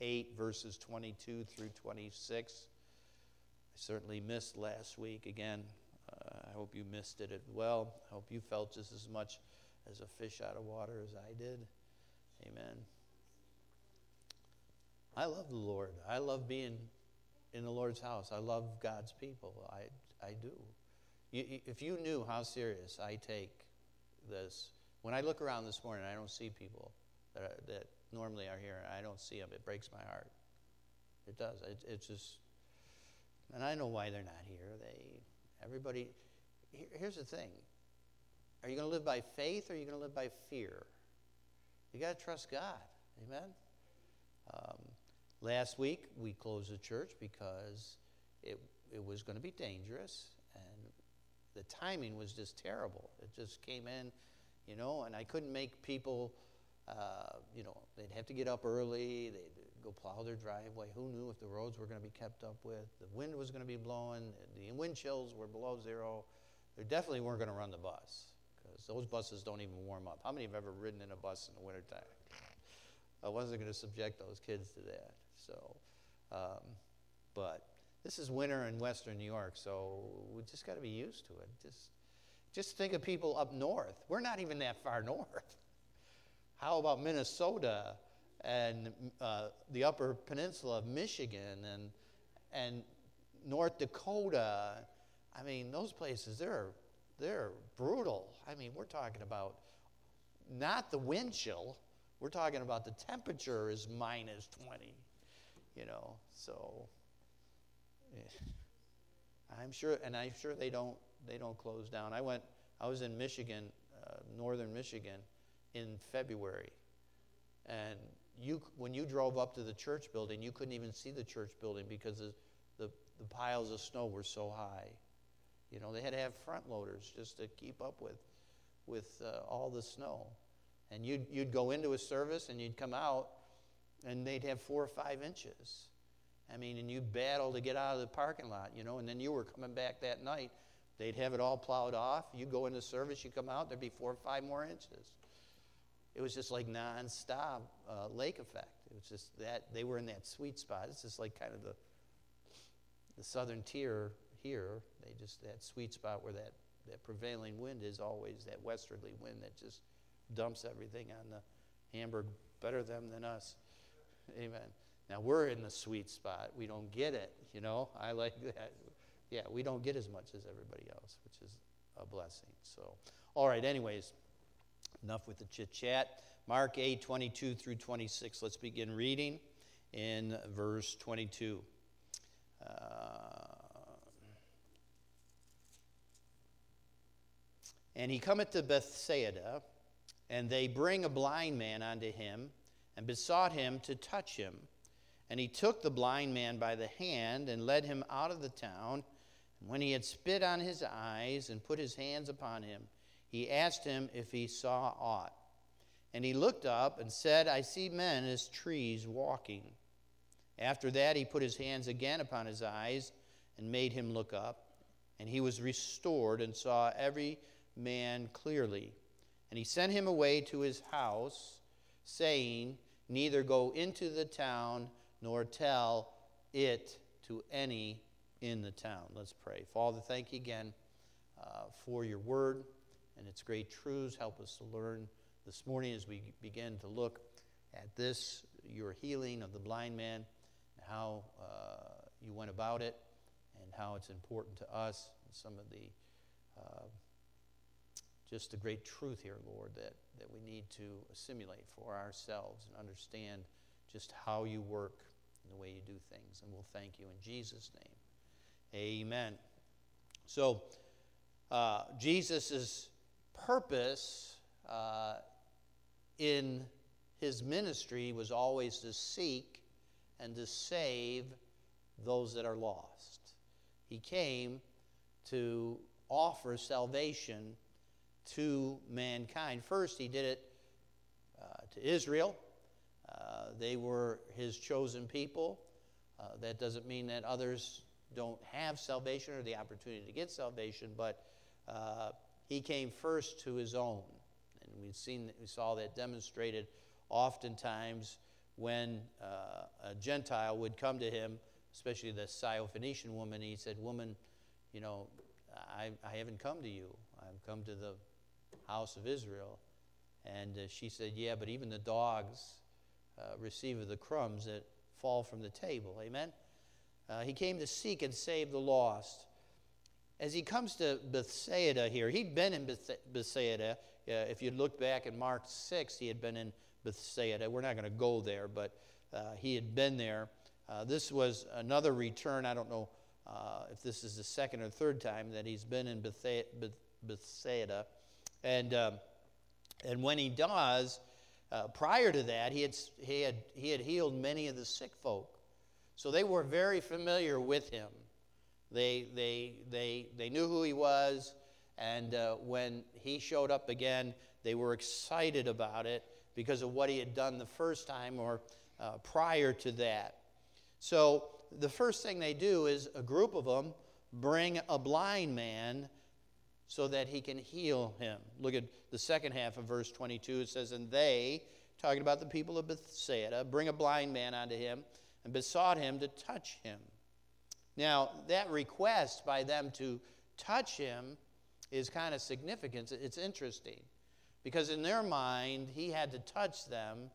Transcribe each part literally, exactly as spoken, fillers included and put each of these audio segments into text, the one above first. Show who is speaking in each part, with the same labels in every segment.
Speaker 1: eight, verses twenty-two through twenty-six. I certainly missed last week. Again, uh, I hope you missed it as well. I hope you felt just as much as a fish out of water as I did. Amen. I love the Lord. I love being in the Lord's house. I love God's people. I, I do. You, if you knew how serious I take this, when I look around this morning, I don't see people that, are, that normally are here. I don't see them. It breaks my heart. It does. It, it's just, and I know why they're not here. They, everybody, here, here's the thing. Are you going to live by faith or are you going to live by fear? You got to trust God. Amen? Um, last week, we closed the church because it it was going to be dangerous, and the timing was just terrible. It just came in, you know, and I couldn't make people, uh, you know, they'd have to get up early, they'd go plow their driveway. Who knew if the roads were going to be kept up with? The wind was going to be blowing, the wind chills were below zero. They definitely weren't going to run the bus, because those buses don't even warm up. How many have ever ridden in a bus in the wintertime? I wasn't going to subject those kids to that. So, um, but this is winter in western New York, so we just got to be used to it. Just, just think of people up north. We're not even that far north. How about Minnesota and uh, the Upper Peninsula of Michigan and and North Dakota? I mean, those places, they're they're brutal. I mean, we're talking about not the wind chill. We're talking about the temperature is minus twenty, you know. So yeah. I'm sure, and I'm sure they don't they don't close down. I went. I was in Michigan, uh, northern Michigan, in February, and you when you drove up to the church building, you couldn't even see the church building because the the, the piles of snow were so high. You know, they had to have front loaders just to keep up with with uh, all the snow. And you'd, you'd go into a service and you'd come out and they'd have four or five inches. I mean, and you'd battle to get out of the parking lot, you know, and then you were coming back that night. They'd have it all plowed off. You go into service, you come out, there'd be four or five more inches. It was just like nonstop uh, lake effect. It was just that, they were in that sweet spot. It's just like kind of the, the southern tier here. They just, that sweet spot where that, that prevailing wind is always that westerly wind that just dumps everything on the Hamburg better them than us. Amen. Now we're in the sweet spot. We don't get it, you know. I like that. Yeah, we don't get as much as everybody else, which is a blessing. So, all right, anyways, enough with the chit-chat. Mark eight, twenty-two through twenty-six. Let's begin reading in verse twenty-two. Uh, and he cometh to Bethsaida, and they bring a blind man unto him, and besought him to touch him. And he took the blind man by the hand, and led him out of the town. And when he had spit on his eyes, and put his hands upon him, he asked him if he saw aught. And he looked up, and said, I see men as trees walking. After that he put his hands again upon his eyes, and made him look up. And he was restored, and saw every man clearly. And he sent him away to his house, saying, neither go into the town, nor tell it to any in the town. Let's pray. Father, thank you again uh, for your word and its great truths. Help us to learn this morning as we begin to look at this, your healing of the blind man, and how uh, you went about it, and how it's important to us, and some of the uh, just the great truth here, Lord, that, that we need to assimilate for ourselves and understand just how you work and the way you do things. And we'll thank you in Jesus' name. Amen. So, uh, Jesus' purpose uh, in his ministry was always to seek and to save those that are lost. He came to offer salvation to mankind. First, he did it uh, to Israel. Uh, they were his chosen people. Uh, that doesn't mean that others don't have salvation or the opportunity to get salvation, but uh, he came first to his own. And we've seen, we saw that demonstrated oftentimes when uh, a Gentile would come to him, especially the Syrophoenician woman, he said, woman, you know, I, I haven't come to you. I've come to the house of Israel. And uh, she said, yeah, but even the dogs uh, receive of the crumbs that fall from the table. Amen? Uh, he came to seek and save the lost. As he comes to Bethsaida here, he'd been in Beth- Bethsaida. Uh, if you look back in Mark six, he had been in Bethsaida. We're not going to go there, but uh, he had been there. Uh, this was another return. I don't know uh, if this is the second or third time that he's been in Bethe- Beth- Bethsaida. And um, and when he does, uh, prior to that, he had he had he had healed many of the sick folk, so they were very familiar with him. They they they they knew who he was, and uh, when he showed up again, they were excited about it because of what he had done the first time or uh, prior to that. So the first thing they do is a group of them bring a blind man so that he can heal him. Look at the second half of verse twenty-two. It says, and they, talking about the people of Bethsaida, bring a blind man unto him and besought him to touch him. Now, that request by them to touch him is kind of significant. It's interesting because in their mind, he had to touch them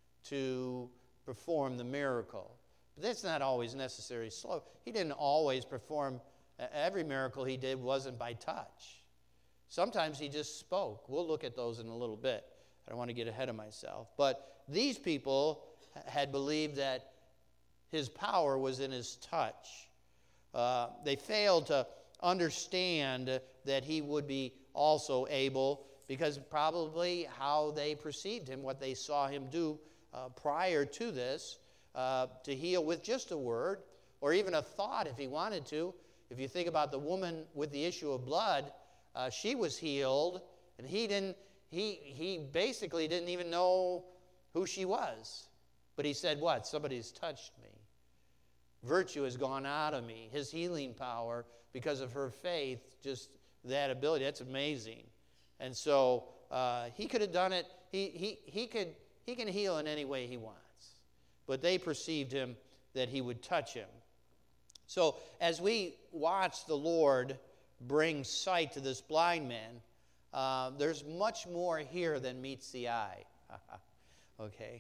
Speaker 1: to perform the miracle. But that's not always necessary. Slow. He didn't always perform. Every miracle he did wasn't by touch. Sometimes he just spoke. We'll look at those in a little bit. I don't want to get ahead of myself. But these people had believed that his power was in his touch. Uh, they failed to understand that he would be also able, because probably how they perceived him, what they saw him do uh, prior to this, uh, to heal with just a word, or even a thought if he wanted to. If you think about the woman with the issue of blood, uh, she was healed, and he didn't. He he basically didn't even know who she was, but he said, "What? Somebody's touched me. Virtue has gone out of me." His healing power, because of her faith, just that ability. That's amazing. And so uh, he could have done it. He he he could he can heal in any way he wants, but they perceived him that he would touch him. So as we watch the Lord bring sight to this blind man, uh, there's much more here than meets the eye. Okay.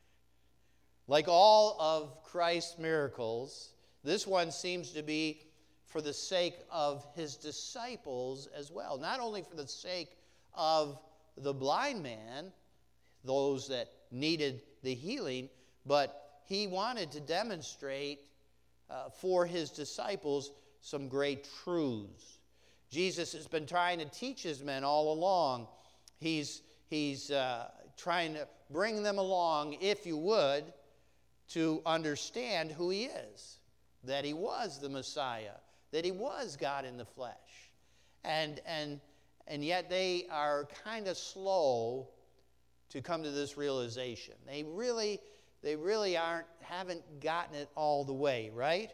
Speaker 1: Like all of Christ's miracles, this one seems to be for the sake of his disciples as well. Not only for the sake of the blind man, those that needed the healing, but he wanted to demonstrate uh, for his disciples some great truths. Jesus has been trying to teach his men all along. He's, he's uh, trying to bring them along, if you would, to understand who he is, that he was the Messiah, that he was God in the flesh. And, and, and yet they are kind of slow to come to this realization. They really, they really aren't, haven't gotten it all the way, right?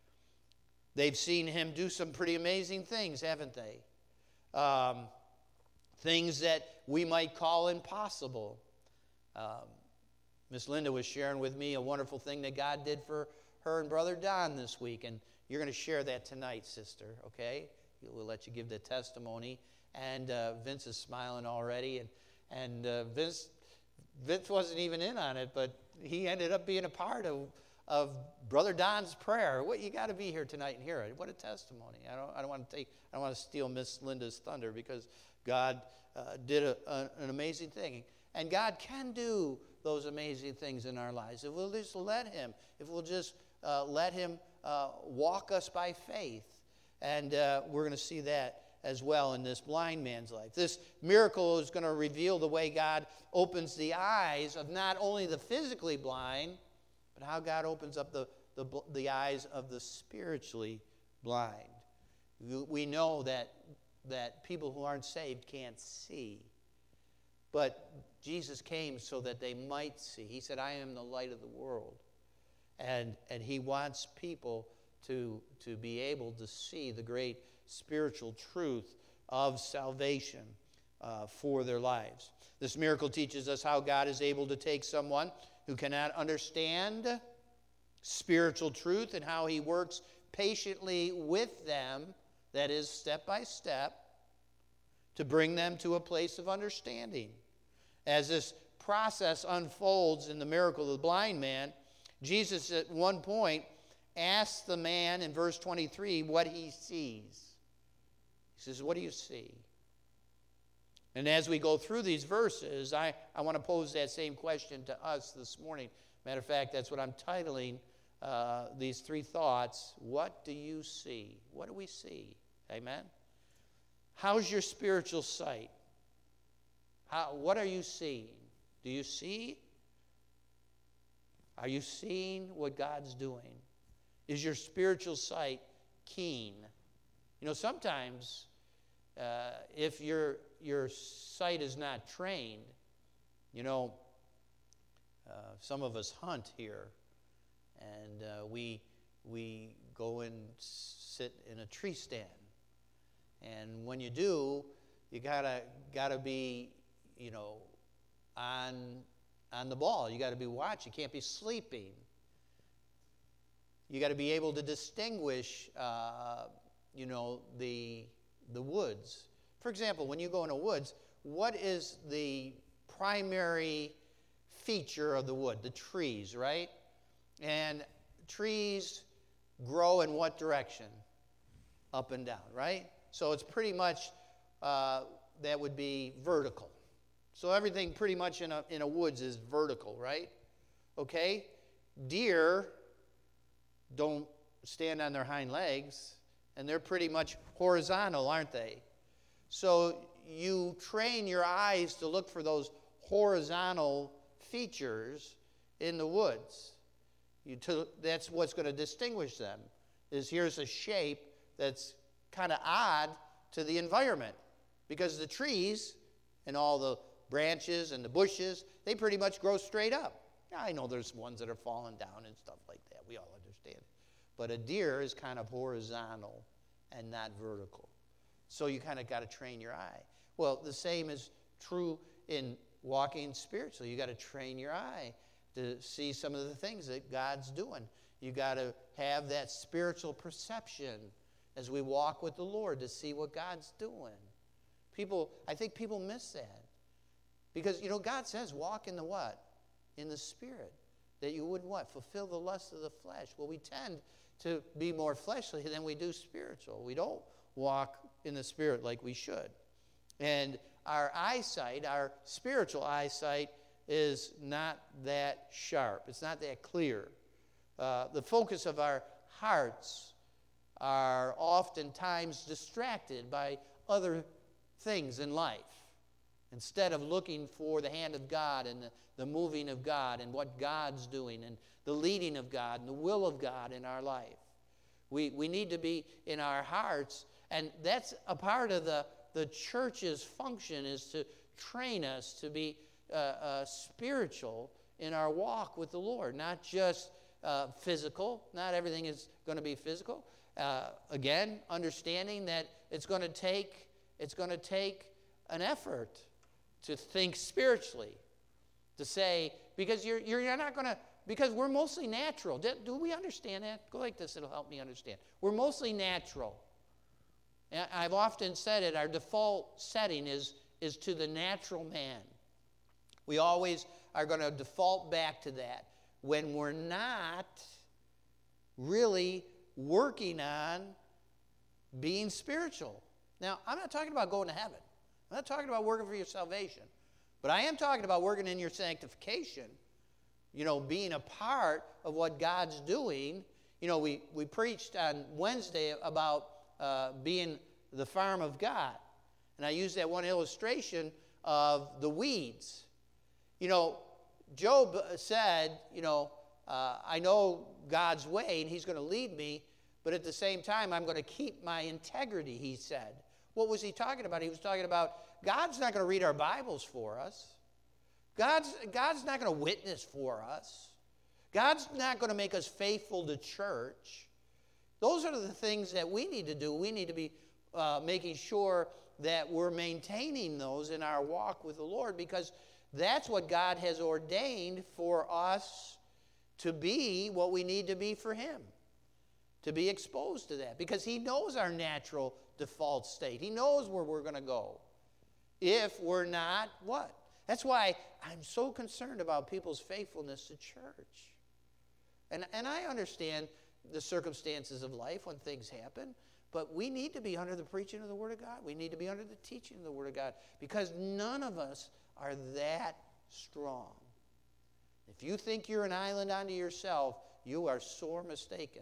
Speaker 1: They've seen him do some pretty amazing things, haven't they? Um, things that we might call impossible. Um, Miss Linda was sharing with me a wonderful thing that God did for her and Brother Don this week, and you're going to share that tonight, sister, okay? We'll let you give the testimony. And uh, Vince is smiling already, and, and uh, Vince, Vince wasn't even in on it, but he ended up being a part of of Brother Don's prayer. What, you got to be here tonight and hear it. What a testimony! I don't, I don't want to take, I don't want to steal Miss Linda's thunder, because God uh, did a, a, an amazing thing, and God can do those amazing things in our lives if we'll just let Him. If we'll just uh, let Him uh, walk us by faith, and uh, we're going to see that as well in this blind man's life. This miracle is going to reveal the way God opens the eyes of not only the physically blind, but how God opens up the, the, the eyes of the spiritually blind. We know that, that people who aren't saved can't see. But Jesus came so that they might see. He said, I am the light of the world. And, and he wants people to, to be able to see the great spiritual truth of salvation uh, for their lives. This miracle teaches us how God is able to take someone who cannot understand spiritual truth and how he works patiently with them, that is, step by step, to bring them to a place of understanding. As this process unfolds in the miracle of the blind man, Jesus at one point asks the man in verse twenty-three what he sees. He says, "What do you see?" And as we go through these verses, I, I want to pose that same question to us this morning. Matter of fact, that's what I'm titling uh, these three thoughts. What do you see? What do we see? Amen? How's your spiritual sight? How, what are you seeing? Do you see? Are you seeing what God's doing? Is your spiritual sight keen? You know, sometimes uh, if your your sight is not trained, you know, uh, some of us hunt here, and uh, we we go and sit in a tree stand, and when you do, you gotta gotta be, you know, on on the ball. You got to be watching. You can't be sleeping. You got to be able to distinguish, uh, you know, the the woods. For example, when you go in the woods, what is the primary feature of the wood? The trees, right? And trees grow in what direction? Up and down, right? So it's pretty much, uh, that would be vertical. So everything pretty much in a, in a woods is vertical, right? Okay? Deer don't stand on their hind legs, and they're pretty much horizontal, aren't they? So you train your eyes to look for those horizontal features in the woods. You to, that's what's going to distinguish them, is here's a shape that's kind of odd to the environment, because the trees and all the branches and the bushes, they pretty much grow straight up. Now, I know there's ones that are falling down and stuff like that. We all understand. But a deer is kind of horizontal and not vertical. So you kind of got to train your eye. Well, the same is true in walking spiritually. You got to train your eye to see some of the things that God's doing. You got to have that spiritual perception as we walk with the Lord to see what God's doing. People, I think people miss that. Because, you know, God says, walk in the what? In the Spirit. That you wouldn't what? Fulfill the lust of the flesh. Well, we tend to be more fleshly than we do spiritual. We don't walk in the Spirit like we should. And our eyesight, our spiritual eyesight, is not that sharp. It's not that clear. Uh, the focus of our hearts are oftentimes distracted by other things in life, instead of looking for the hand of God and the, the moving of God and what God's doing and the leading of God and the will of God in our life. We, we need to be in our hearts, and that's a part of the, the church's function, is to train us to be uh, uh, spiritual in our walk with the Lord, not just uh, physical. Not everything is going to be physical. Uh, again, understanding that it's going to take it's going to take an effort to think spiritually, to say, because you're you're not going to, because we're mostly natural. Do, do we understand that? Go like this, it'll help me understand. We're mostly natural. And I've often said it, our default setting is, is to the natural man. We always are going to default back to that when we're not really working on being spiritual. Now, I'm not talking about going to heaven. I'm not talking about working for your salvation. But I am talking about working in your sanctification. You know, being a part of what God's doing. You know, we, we preached on Wednesday about uh, being the farm of God. And I used that one illustration of the weeds. You know, Job said, you know, uh, I know God's way and he's going to lead me, but at the same time, I'm going to keep my integrity, he said. What was he talking about? He was talking about God's not going to read our Bibles for us. God's, God's not going to witness for us. God's not going to make us faithful to church. Those are the things that we need to do. We need to be uh, making sure that we're maintaining those in our walk with the Lord, because that's what God has ordained for us to be what we need to be for him, to be exposed to that, because he knows our natural default state. He knows where we're going to go if we're not what? That's why I'm so concerned about people's faithfulness to church. And, and I understand the circumstances of life when things happen, but we need to be under the preaching of the Word of God. We need to be under the teaching of the Word of God, because none of us are that strong. If you think you're an island unto yourself, you are sore mistaken.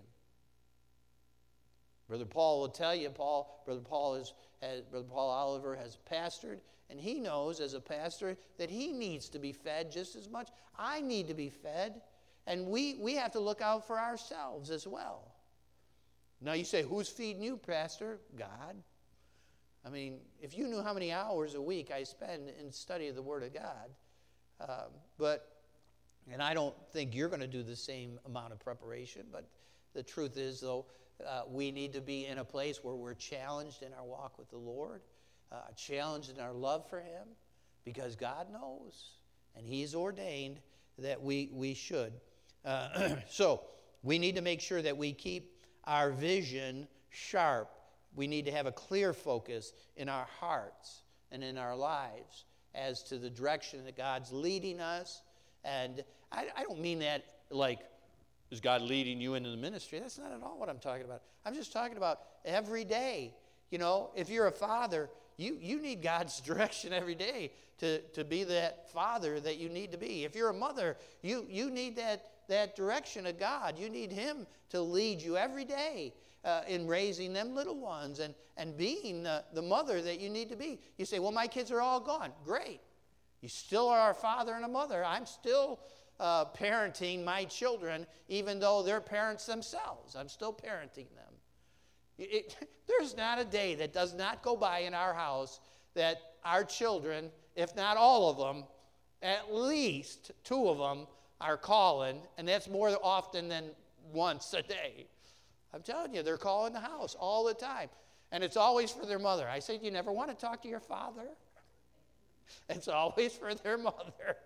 Speaker 1: Brother Paul will tell you, Paul, Brother Paul is, has, Brother Paul Oliver has pastored, and he knows as a pastor that he needs to be fed just as much. I need to be fed, and we, we have to look out for ourselves as well. Now you say, who's feeding you, Pastor? God. I mean, if you knew how many hours a week I spend in study of the Word of God, um, but, and I don't think you're going to do the same amount of preparation, but the truth is, though, uh, we need to be in a place where we're challenged in our walk with the Lord, uh, challenged in our love for Him, because God knows, and He's ordained that we, we should. Uh, so we need to make sure that we keep our vision sharp. We need to have a clear focus in our hearts and in our lives as to the direction that God's leading us. And I, I don't mean that like, is God leading you into the ministry? That's not at all what I'm talking about. I'm just talking about every day. You know, if you're a father, you, you need God's direction every day to, to be that father that you need to be. If you're a mother, you, you need that, that direction of God. You need Him to lead you every day uh, in raising them little ones and, and being the, the mother that you need to be. You say, well, my kids are all gone. Great. You still are a father and a mother. I'm still uh, parenting my children, even though they're parents themselves. I'm still parenting them. It, there's not a day that does not go by in our house that our children, if not all of them, at least two of them are calling, and that's more often than once a day. I'm telling you, they're calling the house all the time. And it's always for their mother. I say, do you never want to talk to your father? It's always for their mother.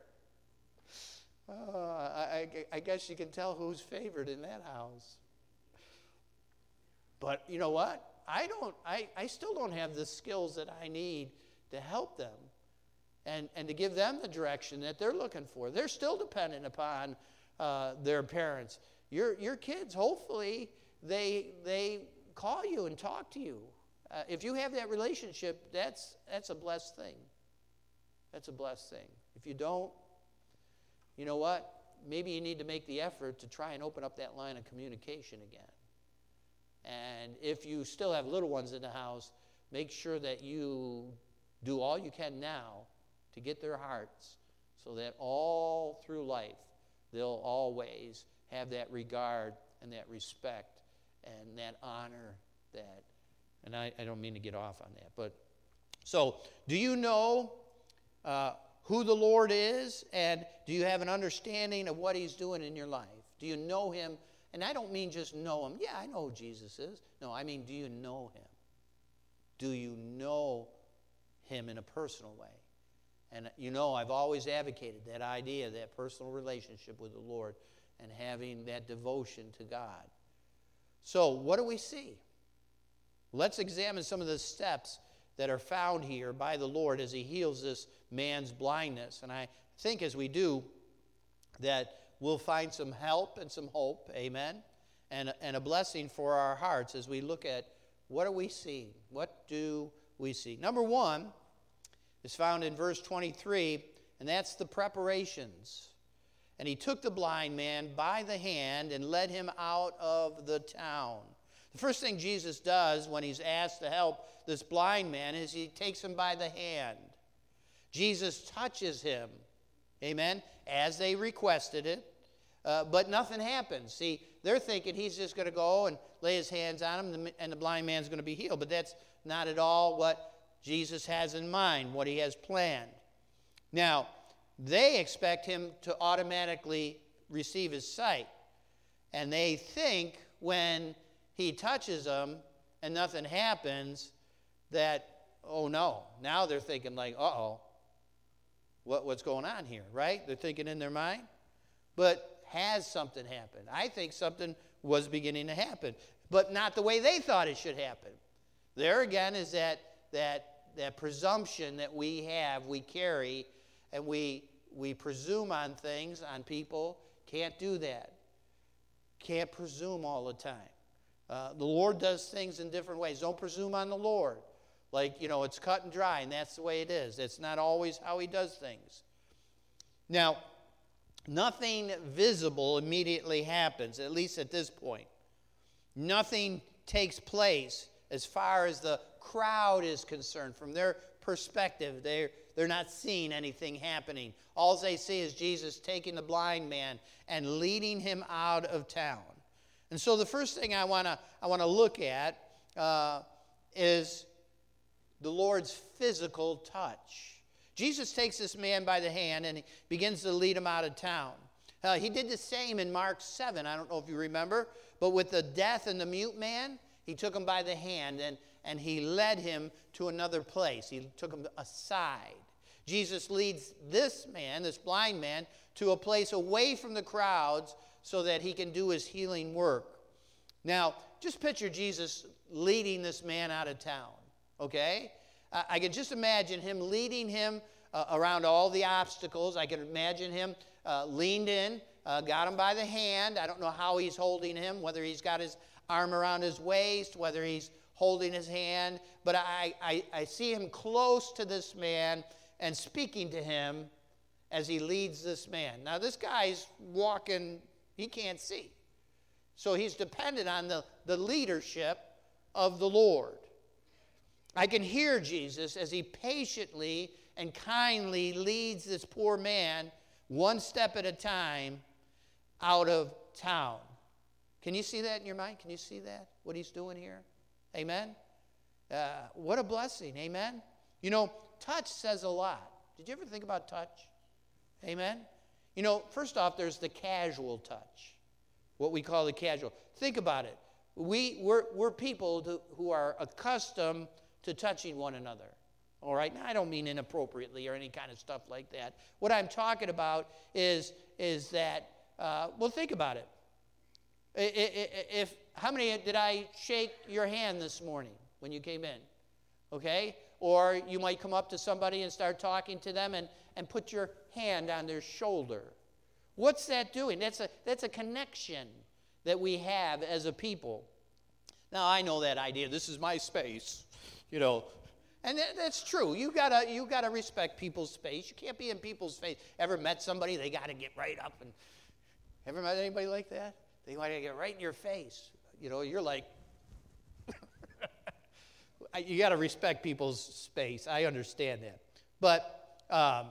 Speaker 1: Uh, I, I guess you can tell who's favored in that house. But you know what? I don't. I, I still don't have the skills that I need to help them and, and to give them the direction that they're looking for. They're still dependent upon uh, their parents. Your your kids, hopefully, they they call you and talk to you. Uh, if you have that relationship, that's that's a blessed thing. That's a blessed thing. If you don't, you know what? Maybe you need to make the effort to try and open up that line of communication again. And if you still have little ones in the house, make sure that you do all you can now to get their hearts so that all through life they'll always have that regard and that respect and that honor that. And I, I don't mean to get off on that. But so do you know uh, who the Lord is, and do you have an understanding of what He's doing in your life? Do you know Him? And I don't mean just know Him. Yeah, I know who Jesus is. No, I mean, do you know Him? Do you know Him in a personal way? And you know, I've always advocated that idea, that personal relationship with the Lord and having that devotion to God. So, what do we see? Let's examine some of the steps that are found here by the Lord as He heals this man's blindness. And I think as we do, that we'll find some help and some hope, amen, and, and a blessing for our hearts as we look at what are we seeing? What do we see? Number one is found in verse twenty-three, and that's the preparations. And he took the blind man by the hand and led him out of the town. The first thing Jesus does when he's asked to help this blind man is he takes him by the hand. Jesus touches him, amen, as they requested it. Uh, but nothing happens. See, they're thinking he's just going to go and lay his hands on him and the blind man's going to be healed. But that's not at all what Jesus has in mind, what He has planned. Now, they expect him to automatically receive his sight. And they think when he touches them and nothing happens that, oh no, now they're thinking like, uh-oh, what, what's going on here, right? They're thinking in their mind. But has something happened? I think something was beginning to happen, but not the way they thought it should happen. There again is that that that presumption that we have, we carry, and we we presume on things, on people. Can't do that. Can't presume all the time. Uh, the Lord does things in different ways. Don't presume on the Lord. Like, you know, it's cut and dry, and that's the way it is. It's not always how he does things. Now, nothing visible immediately happens, at least at this point. Nothing takes place as far as the crowd is concerned. From their perspective, they're, they're not seeing anything happening. All they see is Jesus taking the blind man and leading him out of town. And so the first thing I want to I want to look at uh, is the Lord's physical touch. Jesus takes this man by the hand and he begins to lead him out of town. Uh, he did the same in Mark seven. I don't know if you remember, but with the deaf and the mute man, he took him by the hand and, and he led him to another place. He took him aside. Jesus leads this man, this blind man, to a place away from the crowds so that he can do his healing work. Now, just picture Jesus leading this man out of town, okay? I, I can just imagine him leading him uh, around all the obstacles. I can imagine him uh, leaned in, uh, got him by the hand. I don't know how he's holding him, whether he's got his arm around his waist, whether he's holding his hand. But I, I, I see him close to this man and speaking to him as he leads this man. Now, this guy's walking, he can't see. So he's dependent on the, the leadership of the Lord. I can hear Jesus as he patiently and kindly leads this poor man one step at a time out of town. Can you see that in your mind? Can you see that, what he's doing here? Amen? Uh, what a blessing, amen? You know, touch says a lot. Did you ever think about touch? Amen? You know, first off, there's the casual touch, what we call the casual. Think about it. We, we're, we're people to, who are accustomed to touching one another. All right? Now, I don't mean inappropriately or any kind of stuff like that. What I'm talking about is, is that, uh, well, think about it. If, how many did I shake your hand this morning when you came in? Okay? Or you might come up to somebody and start talking to them and, and put your hand on their shoulder. What's that doing? That's a, that's a connection that we have as a people. Now, I know that idea. This is my space, you know. And that, that's true. You gotta, you gotta respect people's space. You can't be in people's face. Ever met somebody, they got to get right up and... Ever met anybody like that? They want to get right in your face. You know, you're like... You got to respect people's space. I understand that. But um,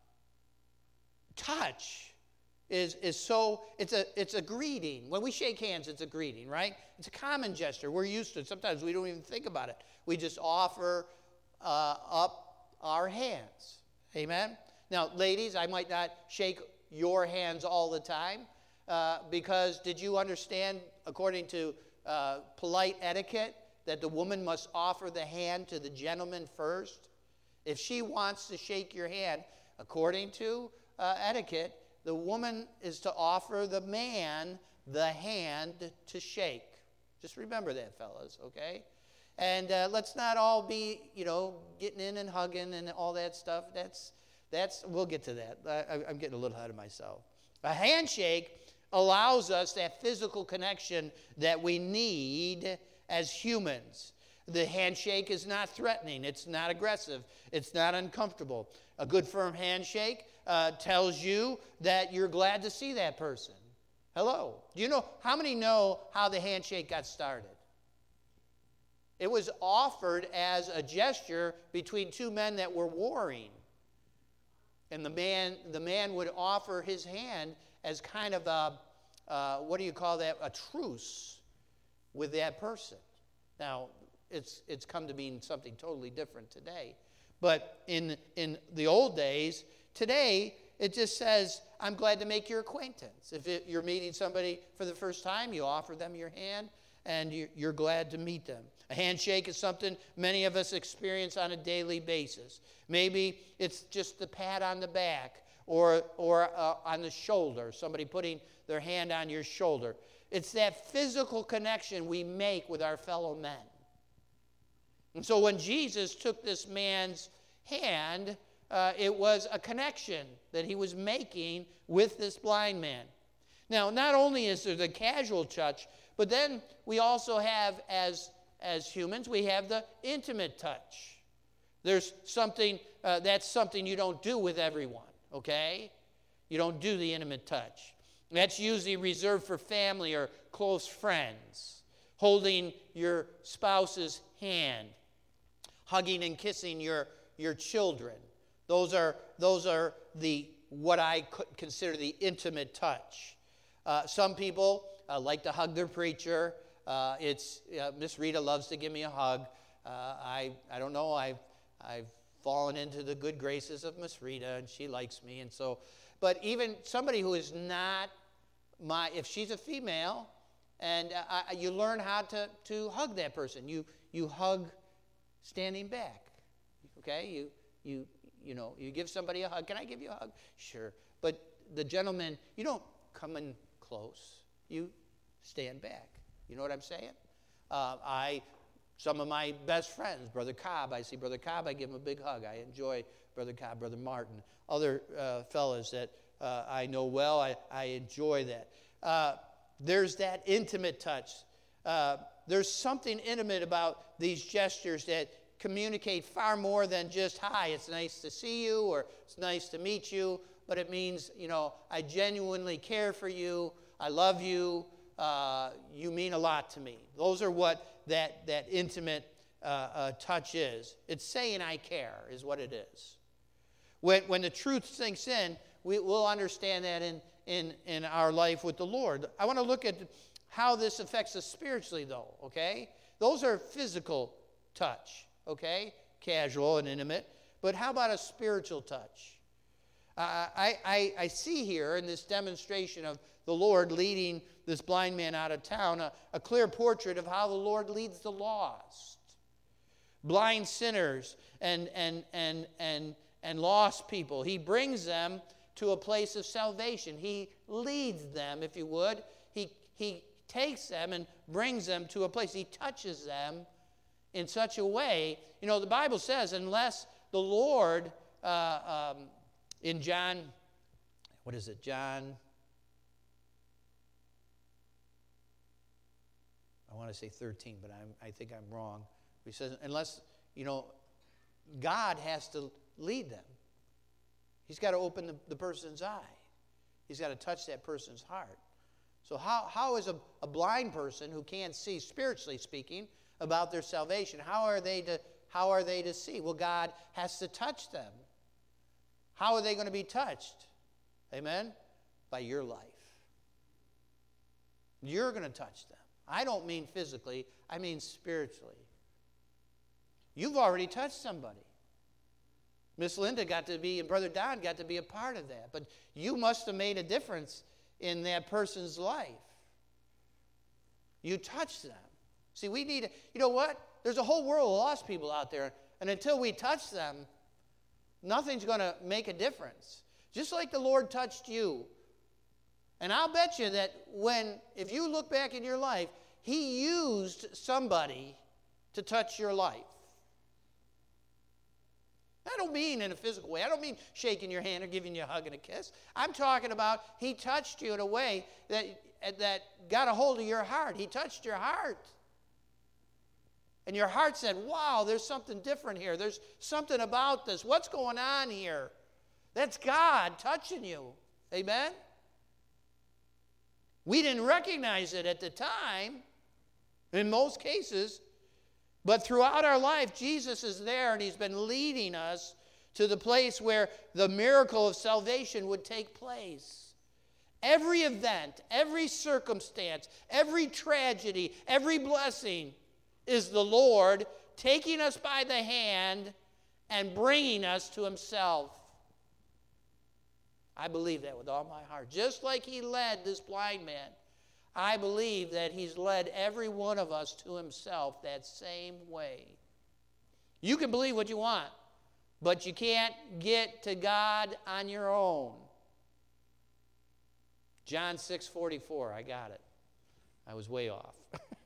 Speaker 1: touch is is so, it's a it's a greeting. When we shake hands, it's a greeting, right? It's a common gesture. We're used to it. Sometimes we don't even think about it. We just offer uh, up our hands. Amen? Now, ladies, I might not shake your hands all the time uh, because did you understand, according to uh, polite etiquette, that the woman must offer the hand to the gentleman first? If she wants to shake your hand, according to uh, etiquette, the woman is to offer the man the hand to shake. Just remember that, fellas, okay? And uh, let's not all be, you know, getting in and hugging and all that stuff. That's, that's we'll get to that. I, I'm getting a little ahead of myself. A handshake allows us that physical connection that we need as humans. The handshake is not threatening. It's not aggressive. It's not uncomfortable. A good firm handshake uh, tells you that you're glad to see that person. Hello. Do you know, how many know how the handshake got started? It was offered as a gesture between two men that were warring. And the man, the man would offer his hand as kind of a, uh, what do you call that, a truce with that person. Now, it's it's come to mean something totally different today. But in in the old days, today, it just says, I'm glad to make your acquaintance. If it, you're meeting somebody for the first time, you offer them your hand, and you're, you're glad to meet them. A handshake is something many of us experience on a daily basis. Maybe it's just the pat on the back or, or uh, on the shoulder, somebody putting their hand on your shoulder. It's that physical connection we make with our fellow men. And so when Jesus took this man's hand, uh, it was a connection that he was making with this blind man. Now, not only is there the casual touch, but then we also have, as, as humans, we have the intimate touch. There's something, uh, that's something you don't do with everyone, okay? You don't do the intimate touch. That's usually reserved for family or close friends. Holding your spouse's hand. Hugging and kissing your, your children. Those are, those are the what I could consider the intimate touch. Uh, some people uh, like to hug their preacher. Uh, it's uh, Miss Rita loves to give me a hug. Uh, I I don't know. I've I've fallen into the good graces of Miss Rita, and she likes me. And so, but even somebody who is not my, if she's a female, and uh, I, you learn how to to hug that person. You you hug standing back. Okay. You you you know you give somebody a hug. Can I give you a hug? Sure. But the gentleman, you don't come in close. You stand back. You know what I'm saying? Uh, I, some of my best friends, Brother Cobb, I see Brother Cobb, I give him a big hug. I enjoy Brother Cobb, Brother Martin, other uh, fellas that uh, I know well. I, I enjoy that. Uh, there's that intimate touch. Uh, there's something intimate about these gestures that communicate far more than just, hi, it's nice to see you, or it's nice to meet you. But it means, you know, I genuinely care for you. I love you. Uh, you mean a lot to me. Those are what that, that intimate uh, uh, touch is. It's saying I care is what it is. When, when the truth sinks in, we, we'll understand that in, in, in our life with the Lord. I want to look at how this affects us spiritually, though, okay? Those are physical touch, okay? Casual and intimate. But how about a spiritual touch? Uh, I, I, I see here in this demonstration of the Lord leading this blind man out of town a, a clear portrait of how the Lord leads the lost. Blind sinners and, and, and, and, and lost people. He brings them to a place of salvation. He leads them, if you would. He, he takes them and brings them to a place. He touches them in such a way. You know, the Bible says, unless the Lord... Uh, um, In John, what is it, John, I want to say thirteen, but I'm, I think I'm wrong. He says, unless, you know, God has to lead them. He's got to open the, the person's eye. He's got to touch that person's heart. So how, how is a, a blind person who can't see, spiritually speaking, about their salvation, how are they to, how are they to see? Well, God has to touch them. How are they going to be touched? Amen? By your life. You're going to touch them. I don't mean physically, I mean spiritually. You've already touched somebody. Miss Linda got to be, and Brother Don got to be a part of that. But you must have made a difference in that person's life. You touched them. See, we need, you know what? There's a whole world of lost people out there, and until we touch them, nothing's going to make a difference. Just like the Lord touched you. And I'll bet you that when, if you look back in your life, He used somebody to touch your life. I don't mean in a physical way. I don't mean shaking your hand or giving you a hug and a kiss. I'm talking about He touched you in a way that, that got a hold of your heart. He touched your heart. And your heart said, wow, there's something different here. There's something about this. What's going on here? That's God touching you. Amen? We didn't recognize it at the time, in most cases. But throughout our life, Jesus is there, and He's been leading us to the place where the miracle of salvation would take place. Every event, every circumstance, every tragedy, every blessing is the Lord taking us by the hand and bringing us to Himself. I believe that with all my heart. Just like He led this blind man, I believe that He's led every one of us to Himself that same way. You can believe what you want, but you can't get to God on your own. John six forty-four, I got it. I was way off.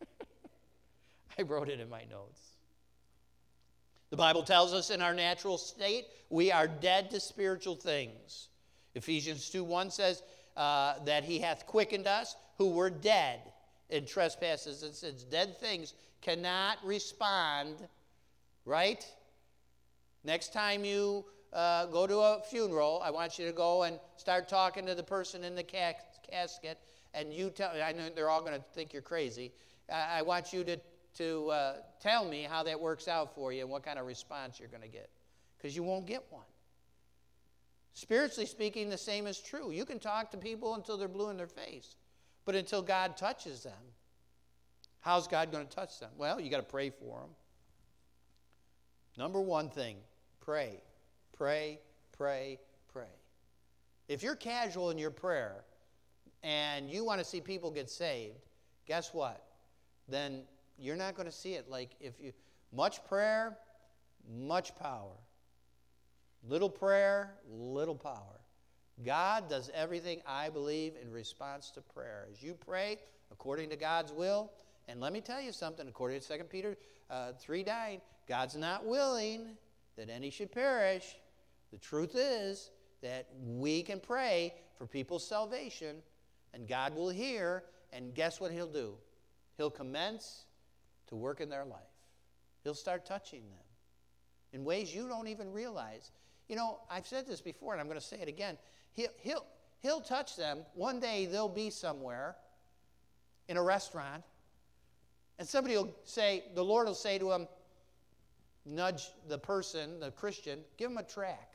Speaker 1: I wrote it in my notes. The Bible tells us in our natural state, we are dead to spiritual things. Ephesians two one says uh, that he hath quickened us who were dead in trespasses and sins. Dead things cannot respond, right? Next time you uh, go to a funeral, I want you to go and start talking to the person in the ca- casket, and you tell, I know they're all going to think you're crazy. I, I want you to, to uh, tell me how that works out for you and what kind of response you're going to get, because you won't get one. Spiritually speaking, the same is true. You can talk to people until they're blue in their face, but until God touches them, how's God going to touch them? Well, you got to pray for them. Number one thing, pray, pray, pray, pray. If you're casual in your prayer and you want to see people get saved, guess what? Then you're not going to see it. Like if you, much prayer, much power. Little prayer, little power. God does everything, I believe, in response to prayer. As you pray according to God's will, and let me tell you something, according to Second Peter uh, three nine, God's not willing that any should perish. The truth is that we can pray for people's salvation, and God will hear, and guess what he'll do? He'll commence to work in their life. He'll start touching them in ways you don't even realize. You know, I've said this before, and I'm going to say it again. He'll, he'll, he'll touch them. One day they'll be somewhere in a restaurant, and somebody will say, the Lord will say to him, nudge the person, the Christian, give him a track.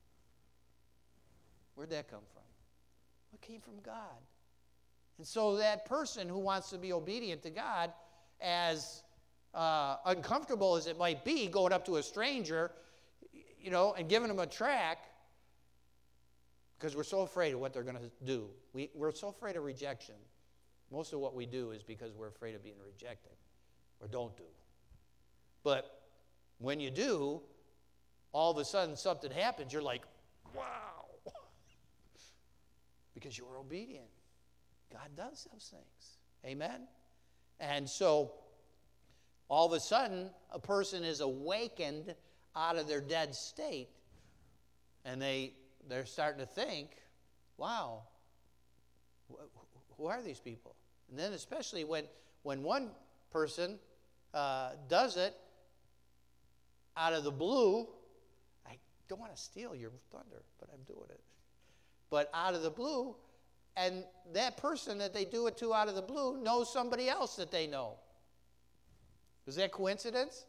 Speaker 1: Where'd that come from? It came from God. And so that person who wants to be obedient to God, as uh, uncomfortable as it might be going up to a stranger, you know, and giving them a track, because we're so afraid of what they're going to do. We, we're so afraid of rejection. Most of what we do is because we're afraid of being rejected or don't do. But when you do, all of a sudden something happens. You're like, wow. Because you were obedient. God does those things. Amen? And so, all of a sudden, a person is awakened out of their dead state, and they, they're starting to think, wow, who are these people? And then especially when, when one person uh, does it out of the blue, I don't want to steal your thunder, but I'm doing it. But out of the blue, and that person that they do it to out of the blue knows somebody else that they know. Is that coincidence?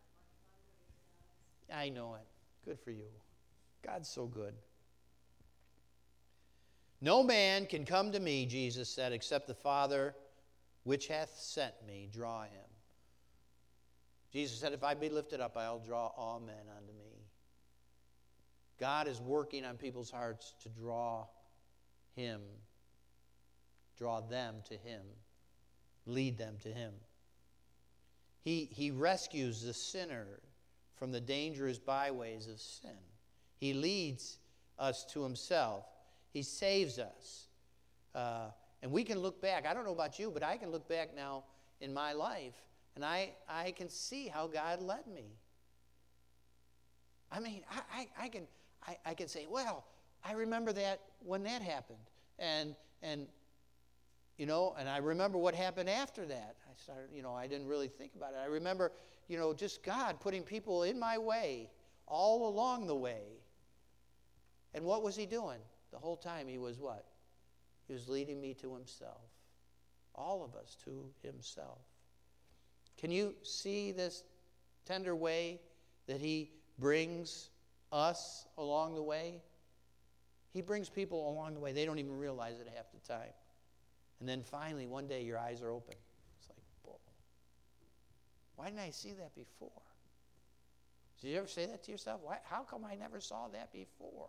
Speaker 1: I know it. Good for you. God's so good. No man can come to me, Jesus said, except the Father which hath sent me draw him. Jesus said, if I be lifted up, I'll draw all men unto me. God is working on people's hearts to draw him, draw them to him, lead them to him. He, he rescues the sinner from the dangerous byways of sin. He leads us to himself. He saves us. Uh, and we can look back. I don't know about you, but I can look back now in my life, and I, I can see how God led me. I mean, I, I, I can I, I can say, well, I remember that when that happened. And, and you know, and I remember what happened after that. I started, you know, I didn't really think about it. I remember, you know, just God putting people in my way all along the way. And what was he doing? The whole time he was what? He was leading me to himself. All of us to himself. Can you see this tender way that he brings us along the way? He brings people along the way. They don't even realize it half the time. And then finally, one day, your eyes are open. It's like, whoa. Why didn't I see that before? Did you ever say that to yourself? Why, how come I never saw that before?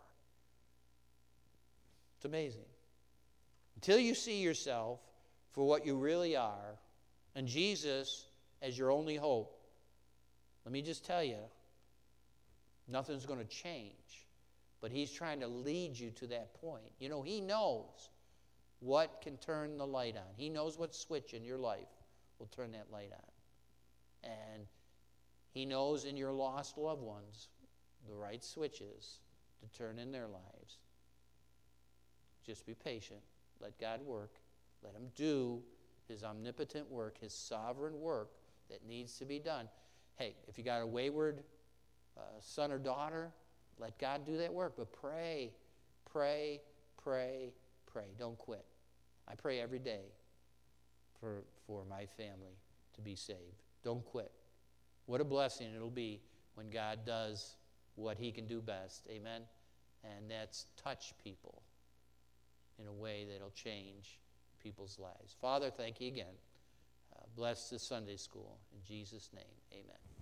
Speaker 1: It's amazing. Until you see yourself for what you really are, and Jesus as your only hope, let me just tell you, nothing's going to change. But he's trying to lead you to that point. You know, he knows What can turn the light on? He knows what switch in your life will turn that light on. And He knows in your lost loved ones the right switches to turn in their lives. Just be patient. Let God work. Let Him do His omnipotent work, His sovereign work that needs to be done. Hey, if you got a wayward uh, son or daughter, let God do that work. But pray, pray, pray, pray. Don't quit. I pray every day for, for my family to be saved. Don't quit. What a blessing it'll be when God does what He can do best. Amen? And that's touch people in a way that'll change people's lives. Father, thank You again. Uh, bless the Sunday school. In Jesus' name, amen.